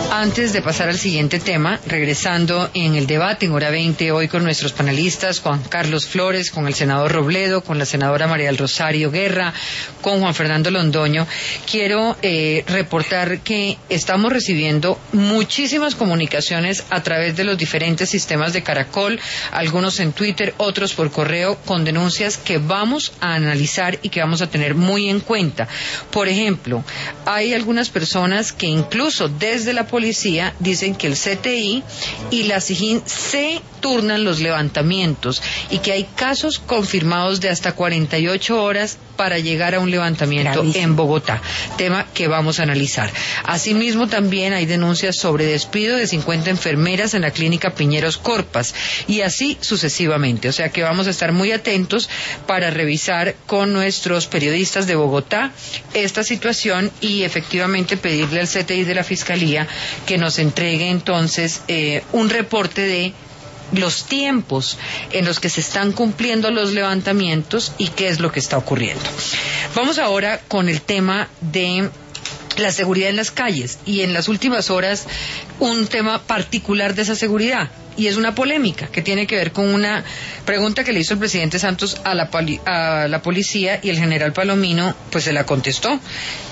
Antes de pasar al siguiente tema, regresando en el debate en hora 20 hoy con nuestros panelistas, Juan Carlos Flores, con el senador Robledo, con la senadora María del Rosario Guerra, con Juan Fernando Londoño, quiero reportar que estamos recibiendo muchísimas comunicaciones a través de los diferentes sistemas de Caracol, algunos en Twitter, otros por correo, con denuncias que vamos a analizar y que vamos a tener muy en cuenta. Por ejemplo, hay algunas personas que incluso desde la policía dicen que el CTI y la SIJIN se turnan los levantamientos y que hay casos confirmados de hasta 48 horas para llegar a un levantamiento en Bogotá, tema que vamos a analizar. Asimismo, también hay denuncias sobre despido de 50 enfermeras en la clínica Piñeros Corpas y así sucesivamente. O sea que vamos a estar muy atentos para revisar con nuestros periodistas de Bogotá esta situación y efectivamente pedirle al CTI de la Fiscalía que nos entregue entonces un reporte de los tiempos en los que se están cumpliendo los levantamientos y qué es lo que está ocurriendo. Vamos ahora con el tema de la seguridad en las calles y en las últimas horas un tema particular de esa seguridad y es una polémica que tiene que ver con una pregunta que le hizo el presidente Santos a la policía y el general Palomino pues se la contestó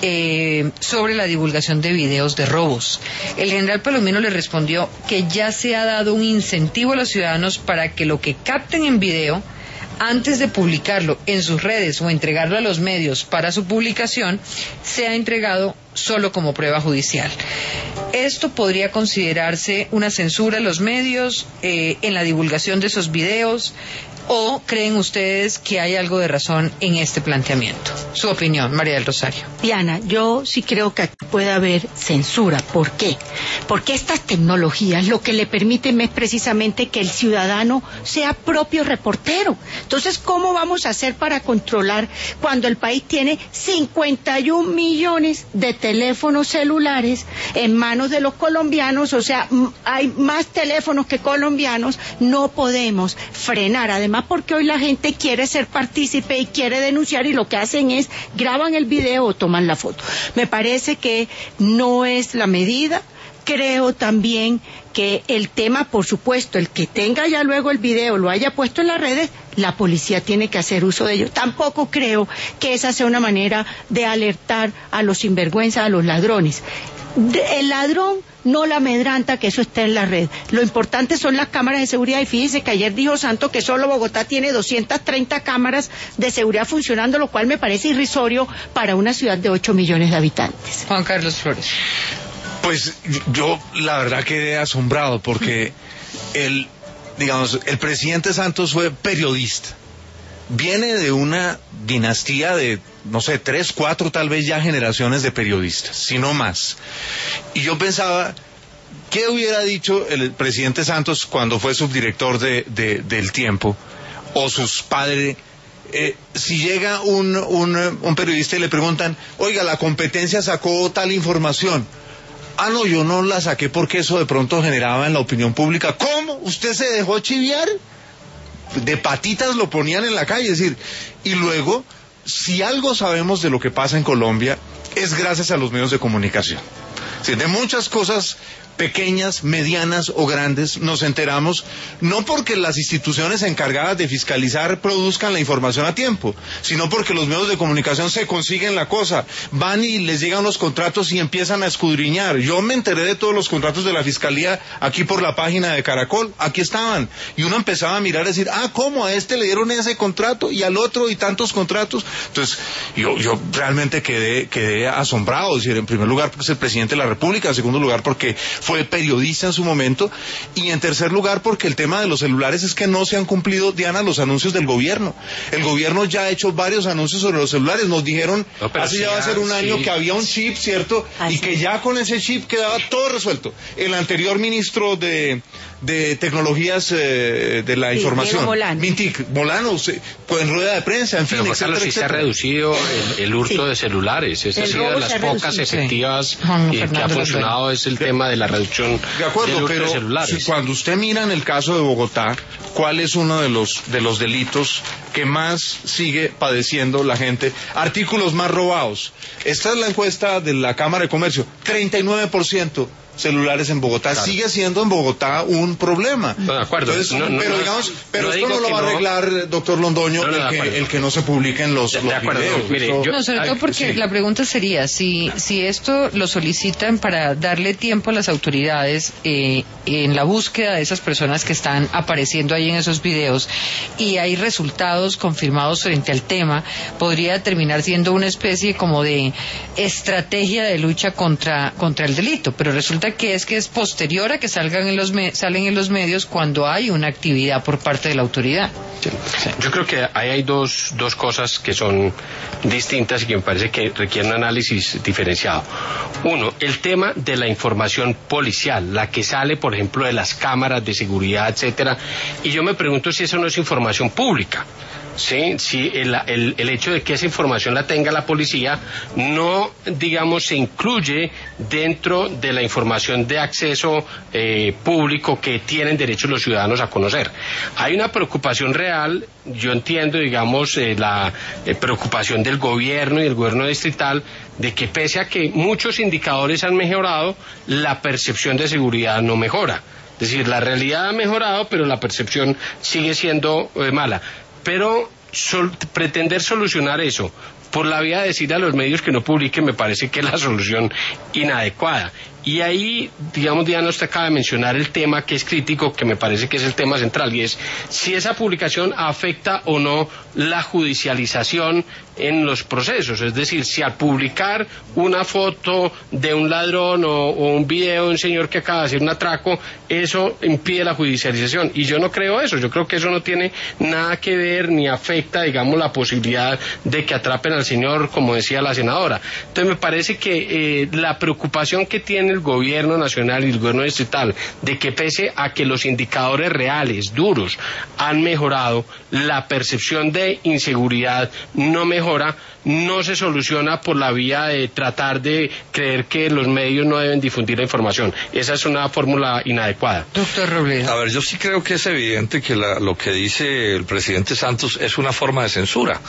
sobre la divulgación de videos de robos. El general Palomino le respondió que ya se ha dado un incentivo a los ciudadanos para que lo que capten en video antes de publicarlo en sus redes o entregarlo a los medios para su publicación, sea entregado solo como prueba judicial. ¿Esto podría considerarse una censura a los medios en la divulgación de esos videos? ¿O creen ustedes que hay algo de razón en este planteamiento? Su opinión, María del Rosario. Diana, yo sí creo que aquí puede haber censura. ¿Por qué? Porque estas tecnologías lo que le permiten es precisamente que el ciudadano sea propio reportero. Entonces, ¿cómo vamos a hacer para controlar cuando el país tiene 51 millones de teléfonos celulares en manos de los colombianos? O sea, hay más teléfonos que colombianos. No podemos frenar. Además, porque hoy la gente quiere ser partícipe y quiere denunciar y lo que hacen es graban el video o toman la foto. Me parece que no es la medida. Creo también que el tema, por supuesto, el que tenga ya luego el video, lo haya puesto en las redes, la policía tiene que hacer uso de ello. Tampoco creo que esa sea una manera de alertar a los sinvergüenzas, a los ladrones. El ladrón no la amedranta que eso esté en la red. Lo importante son las cámaras de seguridad y fíjese que ayer dijo Santos que solo Bogotá tiene 230 cámaras de seguridad funcionando, lo cual me parece irrisorio para una ciudad de 8 millones de habitantes. Juan Carlos Flores. Pues yo la verdad quedé asombrado porque el presidente Santos fue periodista. Viene de una dinastía de, no sé, 3, 4 tal vez ya generaciones de periodistas, si no más. Y yo pensaba, ¿qué hubiera dicho el presidente Santos cuando fue subdirector del Tiempo? O sus padres, si llega un periodista y le preguntan, oiga, la competencia sacó tal información. Ah, no, yo no la saqué porque eso de pronto generaba en la opinión pública. ¿Cómo? ¿Usted se dejó chiviar? De patitas lo ponían en la calle, es decir, y luego, si algo sabemos de lo que pasa en Colombia, es gracias a los medios de comunicación. Sí, de muchas cosas pequeñas, medianas o grandes, nos enteramos, no porque las instituciones encargadas de fiscalizar produzcan la información a tiempo, sino porque los medios de comunicación se consiguen la cosa, van y les llegan los contratos y empiezan a escudriñar. Yo me enteré de todos los contratos de la Fiscalía aquí por la página de Caracol, aquí estaban, y uno empezaba a mirar y decir, ¿cómo a este le dieron ese contrato y al otro y tantos contratos? Entonces, yo realmente quedé asombrado, es decir, en primer lugar porque es el presidente de la República, en segundo lugar porque fue periodista en su momento, y en tercer lugar porque el tema de los celulares es que no se han cumplido, Diana, los anuncios del gobierno. El gobierno ya ha hecho varios anuncios sobre los celulares, nos dijeron hace ya va a ser un año que había un chip, ¿cierto? Y que ya con ese chip quedaba todo resuelto. El anterior ministro de tecnologías de la información, Mintic, Molano, en rueda de prensa, en fin, pero etcétera, sí se ha reducido el hurto de celulares. Esa ha sido de las pocas efectivas que ha funcionado, es el tema de la reducción del hurto de celulares. Cuando usted mira en el caso de Bogotá, ¿cuál es uno de los delitos que más sigue padeciendo la gente? Artículos más robados. Esta es la encuesta de la Cámara de Comercio. 39% celulares en Bogotá. Claro. Sigue siendo en Bogotá un problema. No, de acuerdo. Entonces, pero esto no lo va a arreglar, doctor Londoño, el que no se publiquen los videos. Mire, sobre todo porque la pregunta sería, si esto lo solicitan para darle tiempo a las autoridades en la búsqueda de esas personas que están apareciendo ahí en esos videos, y hay resultados confirmados frente al tema, podría terminar siendo una especie como de estrategia de lucha contra el delito, pero resulta que es posterior a que salen en los medios cuando hay una actividad por parte de la autoridad. Sí. Yo creo que ahí hay dos cosas que son distintas y que me parece que requieren un análisis diferenciado. Uno, el tema de la información policial, la que sale, por ejemplo, de las cámaras de seguridad, etcétera, y yo me pregunto si eso no es información pública. Sí, el hecho de que esa información la tenga la policía no, digamos, se incluye dentro de la información de acceso público que tienen derecho los ciudadanos a conocer. Hay una preocupación real, yo entiendo, digamos, la preocupación del gobierno y del gobierno distrital, de que pese a que muchos indicadores han mejorado, la percepción de seguridad no mejora. Es decir, la realidad ha mejorado, pero la percepción sigue siendo mala. Pero pretender solucionar eso por la vía de decir a los medios que no publiquen me parece que es la solución inadecuada. Y ahí, digamos, Diana, usted acaba de mencionar el tema que es crítico, que me parece que es el tema central, y es si esa publicación afecta o no la judicialización en los procesos. Es decir, si al publicar una foto de un ladrón o un video de un señor que acaba de hacer un atraco, eso impide la judicialización. Y yo no creo eso. Yo creo que eso no tiene nada que ver ni afecta, digamos, la posibilidad de que atrapen al señor, como decía la senadora. Entonces me parece que la preocupación que tiene el gobierno nacional y el gobierno distrital de que pese a que los indicadores reales, duros, han mejorado, la percepción de inseguridad no mejora, no se soluciona por la vía de tratar de creer que los medios no deben difundir la información. Esa es una fórmula inadecuada. Doctor Robledo. A ver, yo sí creo que es evidente que lo que dice el presidente Santos es una forma de censura,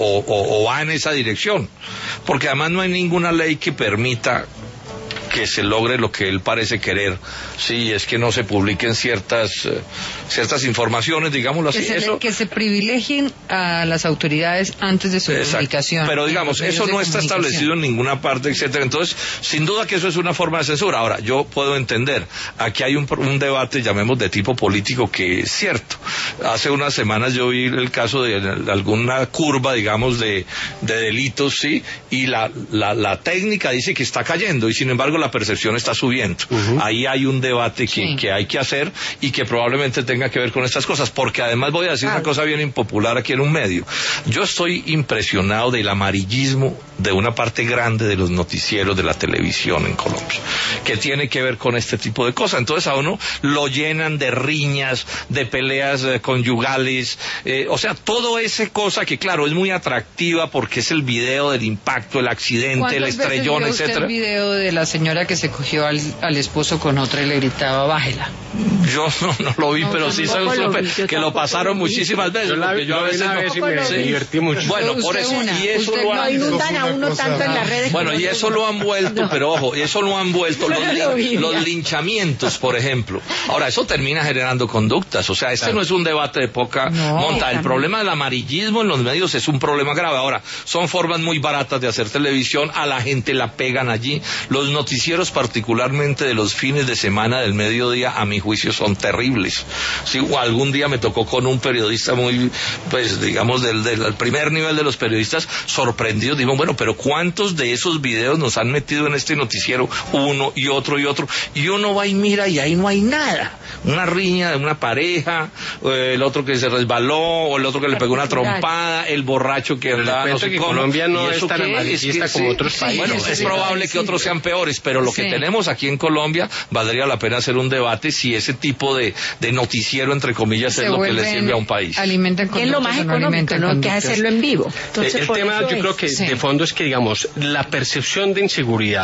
o va en esa dirección, porque además no hay ninguna ley que permita que se logre lo que él parece querer, sí, es que no se publiquen ciertas informaciones, digámoslo así. Que se privilegien a las autoridades antes de su publicación. Pero digamos, eso no está establecido en ninguna parte, etcétera. Entonces, sin duda que eso es una forma de censura. Ahora, yo puedo entender, aquí hay un debate, llamemos de tipo político, que es cierto. Hace unas semanas yo vi el caso de alguna curva, digamos, de delitos, sí, y la técnica dice que está cayendo, y sin embargo la percepción está subiendo. Ahí hay un debate que hay que hacer y que probablemente tenga que ver con estas cosas, porque además voy a decir una cosa bien impopular aquí en un medio. Yo estoy impresionado del amarillismo de una parte grande de los noticieros de la televisión en Colombia, que tiene que ver con este tipo de cosas. Entonces a uno lo llenan de riñas, de peleas conyugales, o sea, todo esa cosa que claro, es muy atractiva porque es el video del impacto, el accidente, el estrellón, etcétera. ¿El video de la señora que se cogió al esposo con otra y le gritaba bájela? Yo no lo vi, pero sí que lo pasaron muchísimas veces. Yo a veces me divertí mucho. Bueno, por eso, y eso lo han... inundan a uno tanto en las redes. Bueno, y eso lo han vuelto, pero ojo, eso lo han vuelto los linchamientos, por ejemplo. Ahora, eso termina generando conductas, o sea, no es un debate de poca monta. El problema del amarillismo en los medios es un problema grave. Ahora, son formas muy baratas de hacer televisión, a la gente la pegan allí. Los noticieros, particularmente de los fines de semana, del mediodía, a mi juicio son terribles. Sí, algún día me tocó con un periodista muy, pues digamos, del primer nivel de los periodistas, sorprendidos. Digo, bueno, pero ¿cuántos de esos videos nos han metido en este noticiero? Uno y otro y otro. Y uno va y mira y ahí no hay nada. Una riña de una pareja, el otro que se resbaló, o el otro que le pegó una trompada, el borracho que andaba, no sé cómo. Colombia no es tan amarillista como otros países. Bueno, es probable que otros sean peores, pero lo que tenemos aquí en Colombia, valdría la pena hacer un debate si ese tipo de noticiero, entre comillas, es lo que le sirve a un país. Es lo más económico, ¿no? Que hacerlo en vivo. Entonces, el tema, yo creo que de fondo es que, digamos, la percepción de inseguridad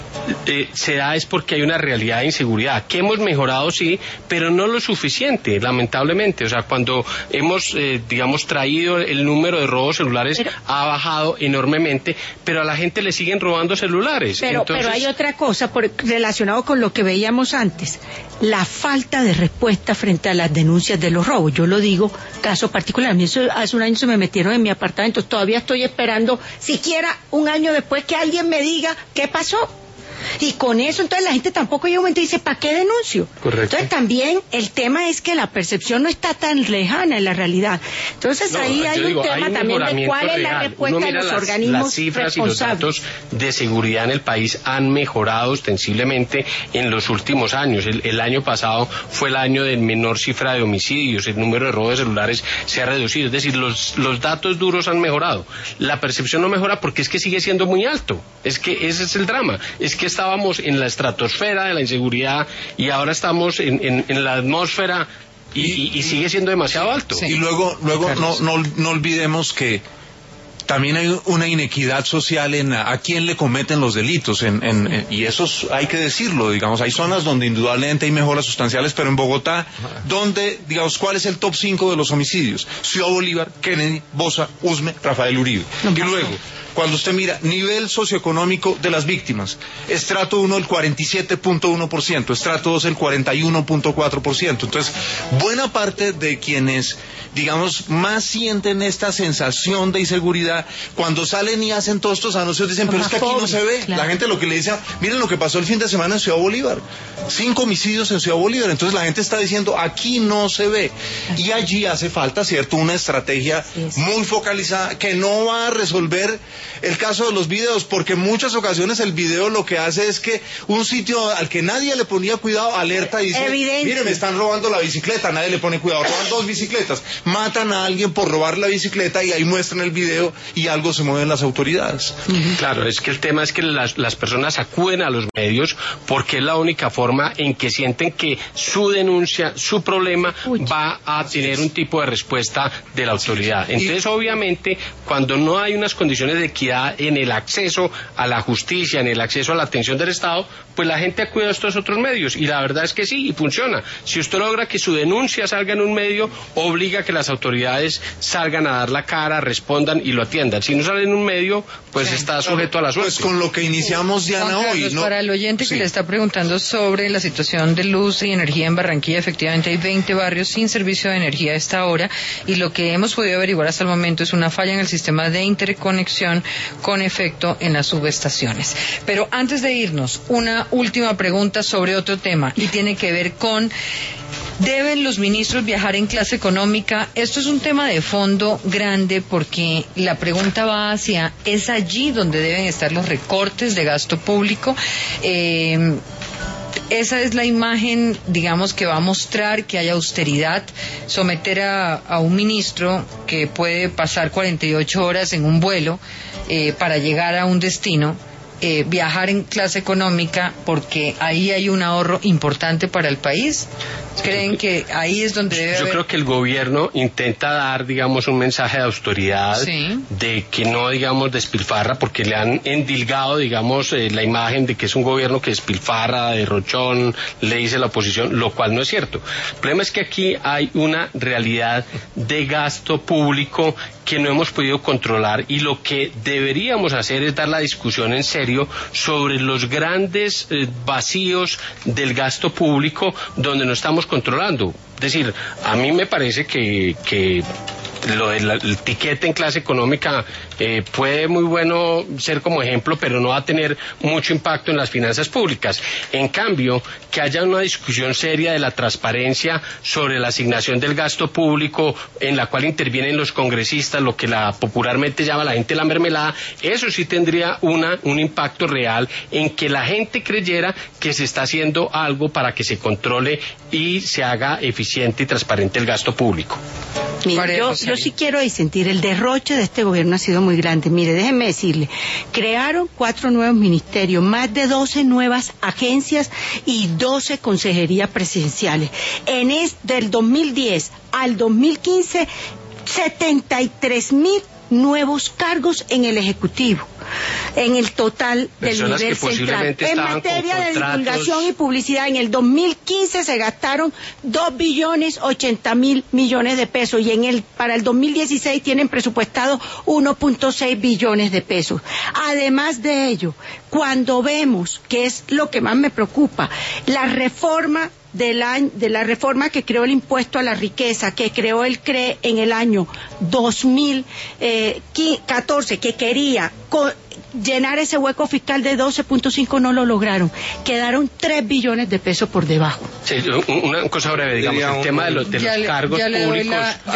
se da es porque hay una realidad de inseguridad, que hemos mejorado sí, pero no lo suficiente, lamentablemente. O sea, cuando hemos, digamos, traído el número de robos celulares ha bajado enormemente, pero a la gente le siguen robando celulares. Pero hay otra cosa relacionado con lo que veíamos antes, la falta de respuesta frente a las denuncias de los robos. Yo lo digo, caso particular, a mí hace un año se me metieron en mi apartamento, todavía estoy esperando siquiera un año después que alguien me diga qué pasó. Y con eso, entonces la gente tampoco llega un momento y dice, ¿para qué denuncio? Correcto. Entonces también el tema es que la percepción no está tan lejana en la realidad. Entonces ahí hay un tema también de cuál es la respuesta de los organismos las cifras responsables. Y los datos de seguridad en el país han mejorado ostensiblemente en los últimos años. El año pasado fue el año de menor cifra de homicidios, el número de robos de celulares se ha reducido. Es decir, los datos duros han mejorado. La percepción no mejora porque es que sigue siendo muy alto. Es que ese es el drama. Es que estábamos en la estratosfera de la inseguridad y ahora estamos en la atmósfera y sigue siendo demasiado alto. Sí. Y luego no olvidemos que también hay una inequidad social en a quién le cometen los delitos, y eso hay que decirlo, digamos, hay zonas donde indudablemente hay mejoras sustanciales, pero en Bogotá, donde, digamos, ¿cuál es el top 5 de los homicidios? Ciudad Bolívar, Kennedy, Bosa, Usme, Rafael Uribe. Y luego, cuando usted mira nivel socioeconómico de las víctimas, estrato 1 el 47.1%, estrato 2 el 41.4%. Entonces, buena parte de quienes, digamos, más sienten esta sensación de inseguridad, cuando salen y hacen todos estos anuncios, dicen, pero es que aquí no se ve. Claro. La gente lo que le dice, miren lo que pasó el fin de semana en Ciudad Bolívar, 5 homicidios en Ciudad Bolívar. Entonces la gente está diciendo, aquí no se ve. Y allí hace falta, ¿cierto?, una estrategia muy focalizada que no va a resolver el caso de los videos, porque en muchas ocasiones el video lo que hace es que un sitio al que nadie le ponía cuidado alerta y dice, mire, me están robando la bicicleta, nadie le pone cuidado, roban 2 bicicletas, matan a alguien por robar la bicicleta y ahí muestran el video y algo se mueven las autoridades. Claro, es que el tema es que las personas acuden a los medios porque es la única forma en que sienten que su denuncia, su problema va a tener un tipo de respuesta de la autoridad. Entonces, obviamente, cuando no hay unas condiciones de equidad en el acceso a la justicia, en el acceso a la atención del Estado, pues la gente acude a estos otros medios, y la verdad es que sí, y funciona. Si usted logra que su denuncia salga en un medio, obliga a que las autoridades salgan a dar la cara, respondan y lo atiendan. Si no sale en un medio, pues está sujeto a la suerte. Pues con lo que iniciamos, Diana, hoy, ¿no? Para el oyente que le está preguntando sobre la situación de luz y energía en Barranquilla, efectivamente hay 20 barrios sin servicio de energía a esta hora, y lo que hemos podido averiguar hasta el momento es una falla en el sistema de interconexión con efecto en las subestaciones. Pero antes de irnos, una última pregunta sobre otro tema, y tiene que ver con: ¿deben los ministros viajar en clase económica? Esto es un tema de fondo grande, porque la pregunta va hacia, ¿es allí donde deben estar los recortes de gasto público? Esa es la imagen, digamos, que va a mostrar que hay austeridad. Someter a un ministro que puede pasar 48 horas en un vuelo para llegar a un destino, viajar en clase económica, porque ahí hay un ahorro importante para el país. ¿Creen que ahí es donde debe haber? Yo creo que el gobierno intenta dar, digamos, un mensaje de autoridad, de que no, digamos, despilfarra, porque le han endilgado, digamos, la imagen de que es un gobierno que despilfarra, derrochón, le dice la oposición, lo cual no es cierto. El problema es que aquí hay una realidad de gasto público que no hemos podido controlar, y lo que deberíamos hacer es dar la discusión en serio sobre los grandes vacíos del gasto público donde no estamos controlando. Es decir, a mí me parece que lo del tiquete en clase económica puede muy bueno ser como ejemplo, pero no va a tener mucho impacto en las finanzas públicas. En cambio, que haya una discusión seria de la transparencia sobre la asignación del gasto público, en la cual intervienen los congresistas, lo que popularmente llama la gente la mermelada, eso sí tendría un impacto real en que la gente creyera que se está haciendo algo para que se controle y se haga eficiente y transparente el gasto público. Mire, yo sí quiero disentir, el derroche de este gobierno ha sido muy grande. Mire, déjeme decirle, crearon 4 nuevos ministerios, más de 12 nuevas agencias y 12 consejerías presidenciales. Del 2010 al 2015, 73.000 nuevos cargos en el Ejecutivo, en el total del Personas nivel que posiblemente central. En estaban materia con de contratos... divulgación y publicidad, en el 2015 se gastaron 2.080.000 millones de pesos y para el 2016 tienen presupuestado 1.6 billones de pesos. Además de ello, cuando vemos, que es lo que más me preocupa, la reforma de la reforma que creó el impuesto a la riqueza, que creó el CRE en el año 2014, que quería llenar ese hueco fiscal de 12.5, no lo lograron. Quedaron 3 billones de pesos por debajo. Sí, una cosa breve, digamos, el tema de los cargos públicos.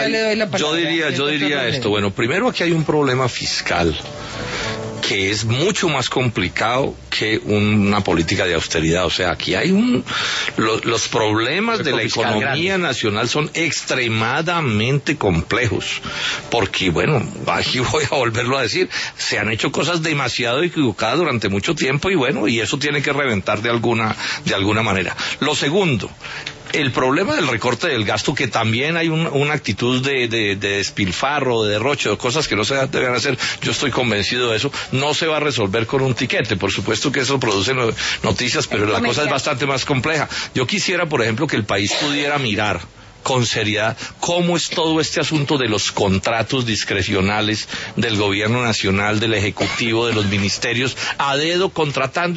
Yo diría esto. Bueno, primero aquí hay un problema fiscal que es mucho más complicado que una política de austeridad. O sea, aquí hay los problemas de la economía nacional son extremadamente complejos, porque bueno, aquí voy a volverlo a decir, se han hecho cosas demasiado equivocadas durante mucho tiempo y bueno, y eso tiene que reventar de alguna manera. Lo segundo, el problema del recorte del gasto, que también hay una actitud de despilfarro, de derroche, de cosas que no se deben hacer, yo estoy convencido de eso, no se va a resolver con un tiquete. Por supuesto que eso produce noticias, pero la cosa es bastante más compleja. Yo quisiera, por ejemplo, que el país pudiera mirar con seriedad cómo es todo este asunto de los contratos discrecionales del gobierno nacional, del ejecutivo, de los ministerios, a dedo, contratando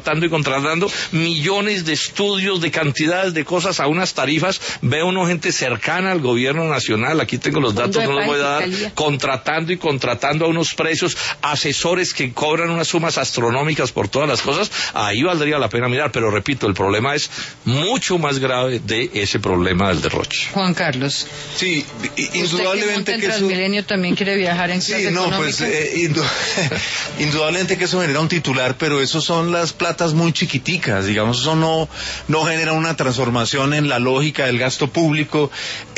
millones de estudios, de cantidades de cosas a unas tarifas. Veo una gente cercana al gobierno nacional, aquí tengo los datos, no los voy a dar, contratando a unos precios, asesores que cobran unas sumas astronómicas por todas las cosas. Ahí valdría la pena mirar, pero repito, el problema es mucho más grave de ese problema del derroche. Juan Carlos. Sí, indudablemente que Transmilenio también quiere viajar en clase económica. Pues indudablemente que eso genera un titular, pero eso son las platas muy chiquiticas, digamos, eso no genera una transformación en la lógica del gasto público,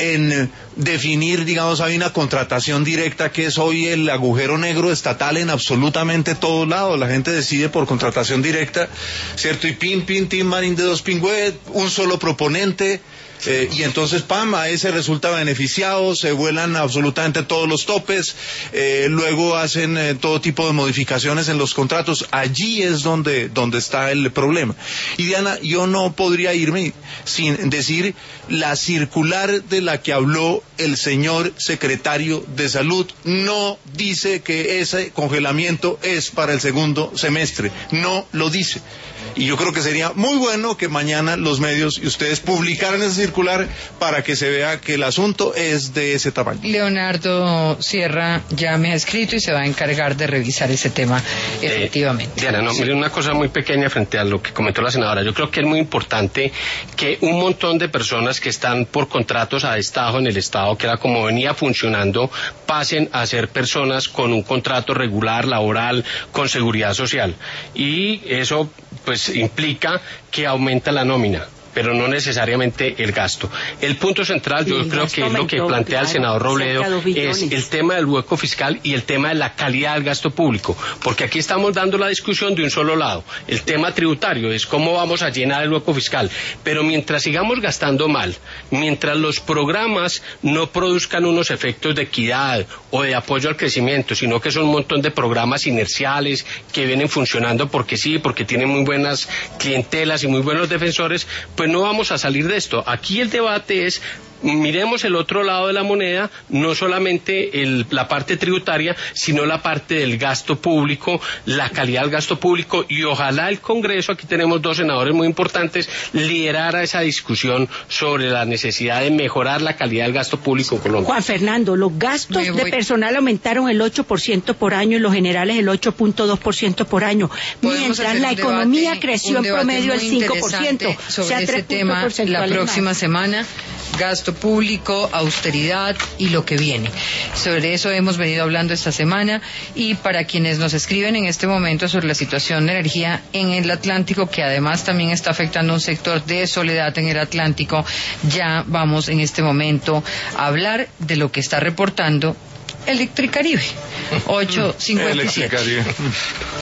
en definir, digamos, hay una contratación directa que es hoy el agujero negro estatal en absolutamente todos lados. La gente decide por contratación directa, ¿cierto? Y tim, marín de dos pingües, un solo proponente. Y entonces, a ese resulta beneficiado, se vuelan absolutamente todos los topes, luego hacen todo tipo de modificaciones en los contratos. Allí es donde está el problema. Y Diana, yo no podría irme sin decir la circular de la que habló el señor secretario de Salud no dice que ese congelamiento es para el segundo semestre, no lo dice. Y yo creo que sería muy bueno que mañana los medios y ustedes publicaran esa circular para que se vea que el asunto es de ese tamaño. Leonardo Sierra ya me ha escrito y se va a encargar de revisar ese tema efectivamente. Diana, miren, una cosa muy pequeña frente a lo que comentó la senadora. Yo creo que es muy importante que un montón de personas que están por contratos a destajo en el Estado, que era como venía funcionando, pasen a ser personas con un contrato regular, laboral, con seguridad social. Y eso pues implica que aumenta la nómina, pero no necesariamente el gasto. El punto central, yo creo que es lo que plantea el senador Robledo, es el tema del hueco fiscal y el tema de la calidad del gasto público, porque aquí estamos dando la discusión de un solo lado. El tema tributario es cómo vamos a llenar el hueco fiscal, pero mientras sigamos gastando mal, mientras los programas no produzcan unos efectos de equidad o de apoyo al crecimiento, sino que son un montón de programas inerciales que vienen funcionando porque sí, porque tienen muy buenas clientelas y muy buenos defensores, pues no vamos a salir de esto. Aquí el debate es, miremos el otro lado de la moneda, no solamente la parte tributaria, sino la parte del gasto público, la calidad del gasto público, y ojalá el Congreso, aquí tenemos dos senadores muy importantes, liderara esa discusión sobre la necesidad de mejorar la calidad del gasto público en Colombia. Juan Fernando, los gastos de personal aumentaron el 8% por año y los generales el 8.2% por año, mientras la economía creció en promedio el 5%. Sobre ese tema la próxima semana. Gasto público, austeridad y lo que viene. Sobre eso hemos venido hablando esta semana, y para quienes nos escriben en este momento sobre la situación de energía en el Atlántico, que además también está afectando un sector de soledad en el Atlántico, ya vamos en este momento a hablar de lo que está reportando Electricaribe. 8:57.